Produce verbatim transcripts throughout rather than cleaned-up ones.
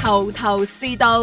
頭頭是道。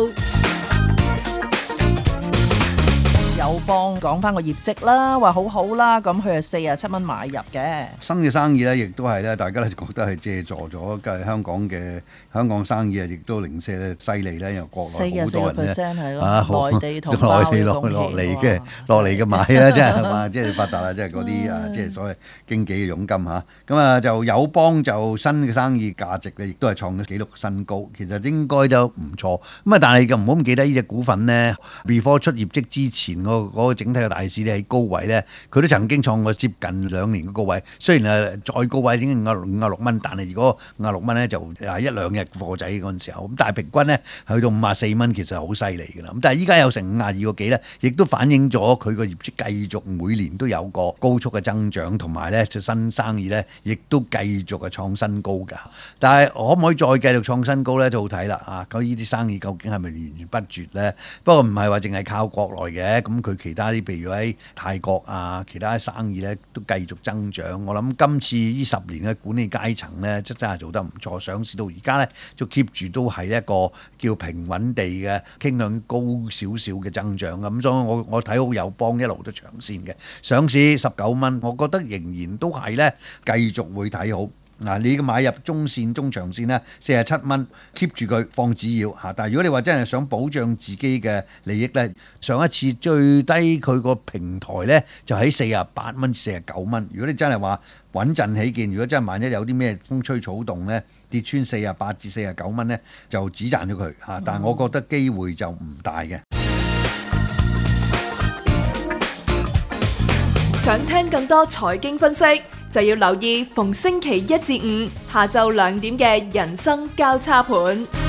友邦講翻個業績啦，話好好啦，咁佢係四十七蚊買入嘅。 新嘅生意咧，亦都係咧，大家咧覺得係借助咗嘅香港嘅香港生意啊，亦都零舍咧犀利咧，因為國內好多人咧啊，內地同胞內地落落嚟嘅落嚟嘅買啦，真係係嘛，即係發達啦，即係嗰啲啊，即係所謂經紀嘅佣金嚇。咁啊，就友邦就新嘅生意價值咧，亦都係創咗紀錄新高，其實應該都唔錯。咁啊，但係就唔好唔記得呢隻股份咧 ，before 出業績之前嗰嗰個整體嘅大市咧喺高位咧，佢都曾經創過接近兩年嘅高位。雖然誒再高位已經五啊六五啊六蚊，但係如果五啊六蚊咧就係一兩日貨仔嗰陣時候。咁但係平均咧去到五啊四蚊，其實好犀利㗎啦。咁但係依家有成五啊二個幾咧，亦都反映咗佢個業績繼續每年都有個高速嘅增長，同埋咧就新生意咧亦都繼續係創新高㗎。但係可唔可以再繼續創新高咧？就好睇啦啊！咁呢啲生意究竟係咪源源不絕咧？不過唔係話淨係靠國內嘅，咁佢其他啲譬如喺泰國啊，其他生意咧都繼續增長。我諗今次呢十年嘅管理階層咧，真真係做得唔錯。上市到而家咧，就 keep 住都係一個叫平穩地嘅傾向高少少嘅增長。咁所以我我睇好友邦一路都長線嘅。上市十九蚊，我覺得仍然都係咧繼續會睇好。嗱，你嘅買入中線、中長線咧，四十七蚊 keep 住佢放紙鷂嚇。但係如果你話真係想保障自己嘅利益咧，上一次最低佢個平台咧就喺四十八蚊、四十九蚊。如果你真係話穩陣起見，如果真係萬一有啲咩風吹草動咧，跌穿四十八至四十九蚊咧，就止賺咗佢嚇。但係我覺得機會就唔大嘅。 想聽更多財經分析，就要留意逢星期一至五下晝兩點嘅人生交叉盤。